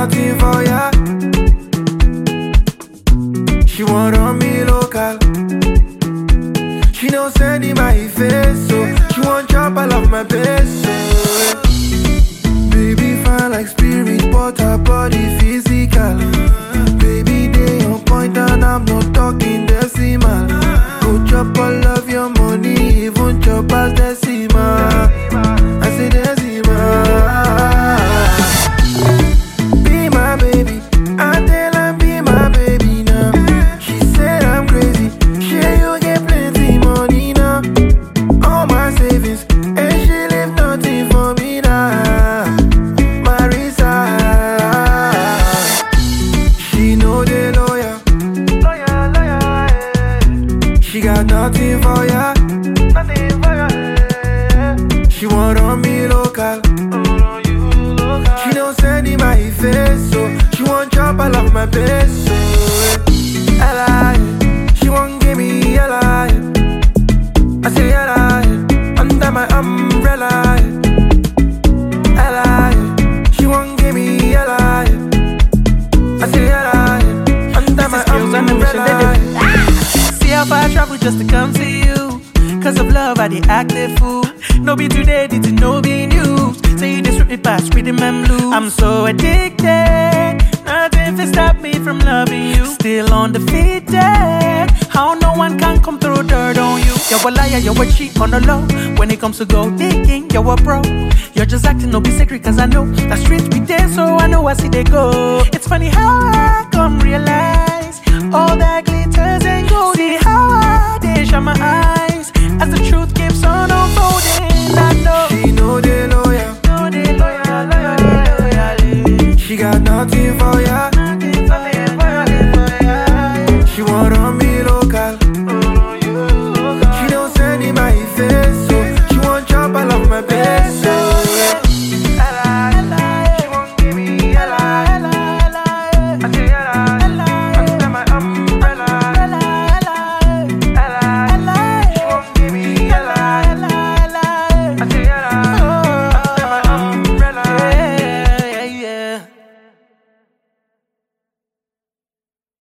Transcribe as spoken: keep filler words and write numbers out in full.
nothing for ya. She want on me local. She don't send in my face, so she want chop all of my best, so baby fine like spirit, but her body physical. Baby they on point and I'm not talking decimal. Go chop all of your money, even chop as decimal. I say decimal. Be my baby, I tell her be my baby now. She said I'm crazy, sure you get plenty money now. All my savings, and she leave nothing for me now. Marisa, she know the lawyer, lawyer, lawyer, yeah. She got nothing for ya, nothing for ya, yeah. She want on me local. She don't send in my face, so she want chop all of my best, so Ella, she won't give me Ella. I say Ella, under my umbrella. Ella, she won't give me Ella. I say Ella, under my umbrella. See how far I travel just to come see you. Cause of love, I did act a fool. No be today, did you know be news? Say you just rip me past rhythm and blues. I'm so addicted, nothing to stop me from loving you. Still undefeated, how no one can come through dirt on you. You're a liar, you're a cheat on the low. When it comes to gold digging, you're a pro. You're just acting, no be secret, cause I know that streets be there, so I know I see they go. It's funny how I come realize all that glitters and gold. See how